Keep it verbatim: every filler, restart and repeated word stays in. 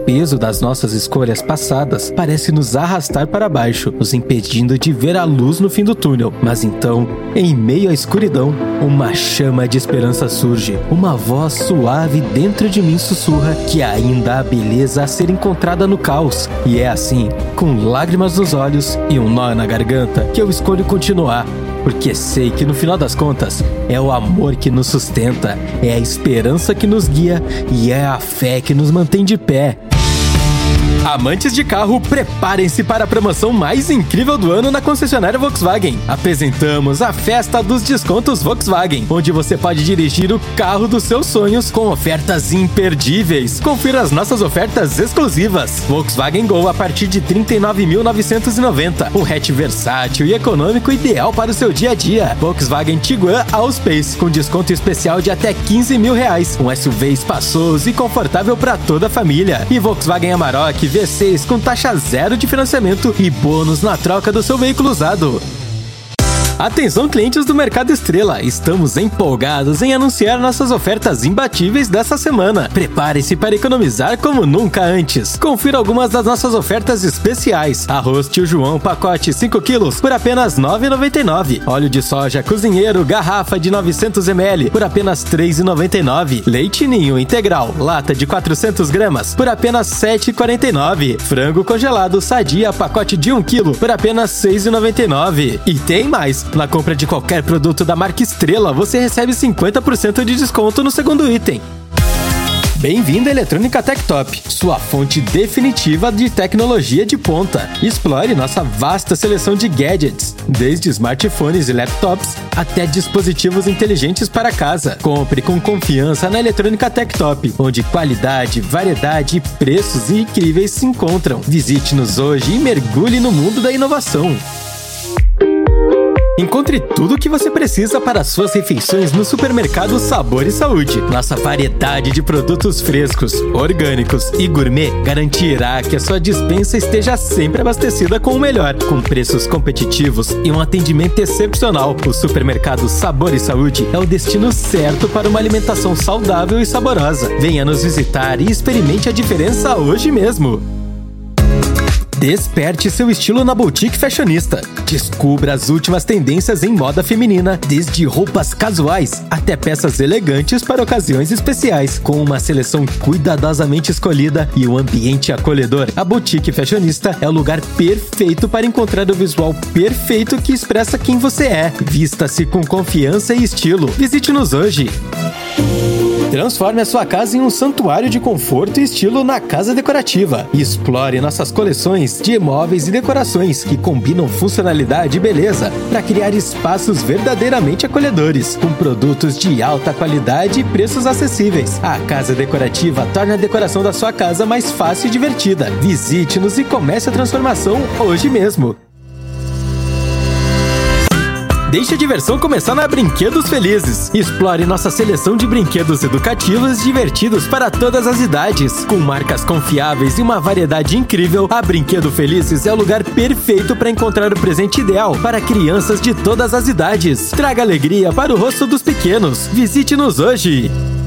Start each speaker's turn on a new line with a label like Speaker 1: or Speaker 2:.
Speaker 1: peso das nossas escolhas passadas parece nos arrastar para baixo, nos impedindo de ver a luz no fim do túnel. Mas então, em meio à escuridão, uma chama de esperança surge. Uma voz suave dentro de mim sussurra que ainda há beleza a ser encontrada no caos. E é assim, com lágrimas nos olhos e um nó na garganta, que eu escolho continuar. Porque sei que no final das contas, é o amor que nos sustenta, é a esperança que nos guia e é a fé que nos mantém de pé. Amantes de carro, preparem-se para a promoção mais incrível do ano na concessionária Volkswagen. Apresentamos a Festa dos Descontos Volkswagen, onde você pode dirigir o carro dos seus sonhos com ofertas imperdíveis. Confira as nossas ofertas exclusivas. Volkswagen Gol a partir de trinta e nove mil novecentos e noventa, um hatch versátil e econômico ideal para o seu dia a dia. Volkswagen Tiguan Allspace, com desconto especial de até quinze mil reais, um S U V espaçoso e confortável para toda a família. E Volkswagen Amarok V seis com taxa zero de financiamento e bônus na troca do seu veículo usado. Atenção, clientes do Mercado Estrela, estamos empolgados em anunciar nossas ofertas imbatíveis dessa semana. Prepare-se para economizar como nunca antes. Confira algumas das nossas ofertas especiais. Arroz Tio João, pacote cinco quilos, por apenas nove reais e noventa e nove centavos. Óleo de soja cozinheiro, garrafa de novecentos mililitros, por apenas três reais e noventa e nove centavos. Leite Ninho integral, lata de quatrocentas gramas, por apenas sete reais e quarenta e nove centavos. Frango congelado Sadia, pacote de um quilo, por apenas seis reais e noventa e nove centavos. E tem mais! Na compra de qualquer produto da marca Estrela, você recebe cinquenta por cento de desconto no segundo item. Bem-vindo à Eletrônica Tech Top, sua fonte definitiva de tecnologia de ponta. Explore nossa vasta seleção de gadgets, desde smartphones e laptops até dispositivos inteligentes para casa. Compre com confiança na Eletrônica Tech Top, onde qualidade, variedade e preços incríveis se encontram. Visite-nos hoje e mergulhe no mundo da inovação. Encontre tudo o que você precisa para suas refeições no supermercado Sabor e Saúde. Nossa variedade de produtos frescos, orgânicos e gourmet garantirá que a sua despensa esteja sempre abastecida com o melhor, com preços competitivos e um atendimento excepcional. O supermercado Sabor e Saúde é o destino certo para uma alimentação saudável e saborosa. Venha nos visitar e experimente a diferença hoje mesmo. Desperte seu estilo na Boutique Fashionista. Descubra as últimas tendências em moda feminina, desde roupas casuais até peças elegantes para ocasiões especiais, com uma seleção cuidadosamente escolhida e um ambiente acolhedor. A Boutique Fashionista é o lugar perfeito para encontrar o visual perfeito que expressa quem você é. Vista-se com confiança e estilo. Visite-nos hoje. Transforme a sua casa em um santuário de conforto e estilo na Casa Decorativa. E explore nossas coleções de móveis e decorações que combinam funcionalidade e beleza para criar espaços verdadeiramente acolhedores, com produtos de alta qualidade e preços acessíveis. A Casa Decorativa torna a decoração da sua casa mais fácil e divertida. Visite-nos e comece a transformação hoje mesmo. Deixe a diversão começar na Brinquedos Felizes. Explore nossa seleção de brinquedos educativos e divertidos para todas as idades. Com marcas confiáveis e uma variedade incrível, a Brinquedo Felizes é o lugar perfeito para encontrar o presente ideal para crianças de todas as idades. Traga alegria para o rosto dos pequenos. Visite-nos hoje!